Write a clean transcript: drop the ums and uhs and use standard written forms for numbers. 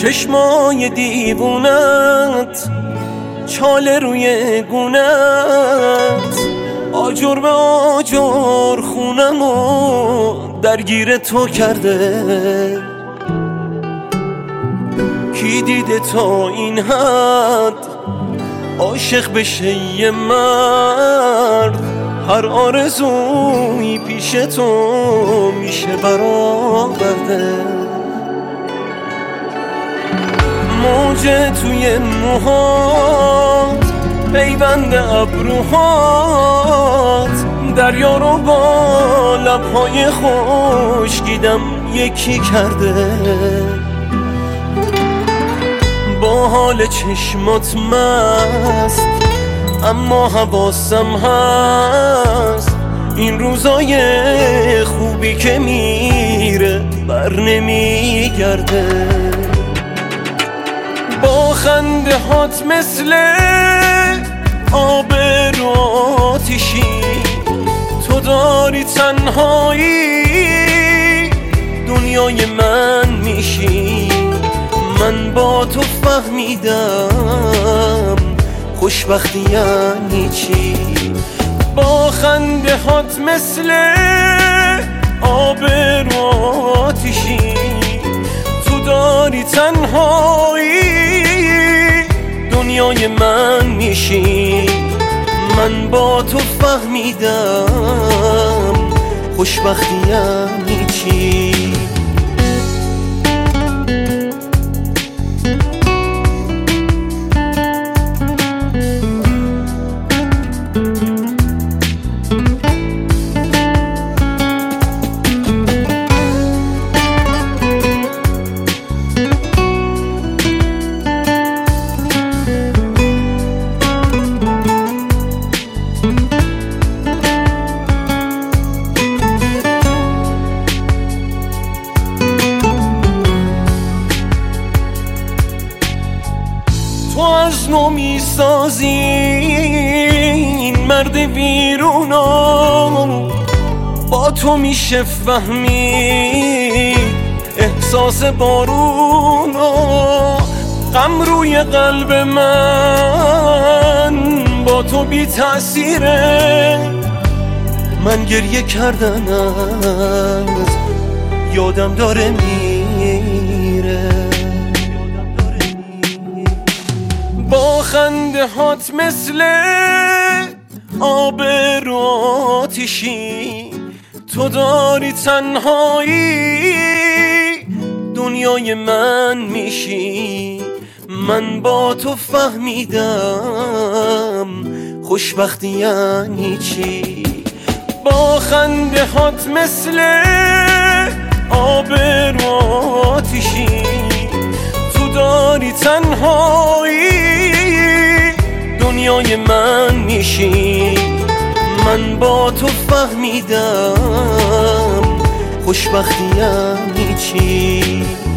چشمای دیوونت، چاله روی گونت، آجر به آجر خونمو درگیر تو کرده. کی دیده تا این حد عاشق بشه یه مرد؟ هر آرزویی پیش تو میشه برآورده. موج توی موهات، پیوند ابروهات، دریا رو با لبهای خشکیدم یکی کرده. با حال چشمات مست، اما حواسم هست این روزای خوبی که میره بر نمیگرده. با خنده هات مثل آب رو آتیشی، تو داری تنهایی دنیای من میشی. من با تو فهمیدم خوشبختی یعنی چی. با خنده هات مثل آب رو آتیشی، تو داری تنهایی دنیای من میشی. من با تو فهمیدم خوشبختی یعنی چی. تو از نو میسازی این مرد ویرونو، با تو میشه فهمید احساس بارونو. غم روی قلب من با تو بی تأثیره. من گریه کردن از یادم داره میره. با خنده هات مثل آب رو آتیشی، تو داری تنهایی دنیای من میشی. من با تو فهمیدم خوشبختی یعنی چی. با خنده هات مثل آب رو آتیشی، تو داری تنهایی دنیای من میشی. من با تو فهمیدم خوشبختی یعنی چی.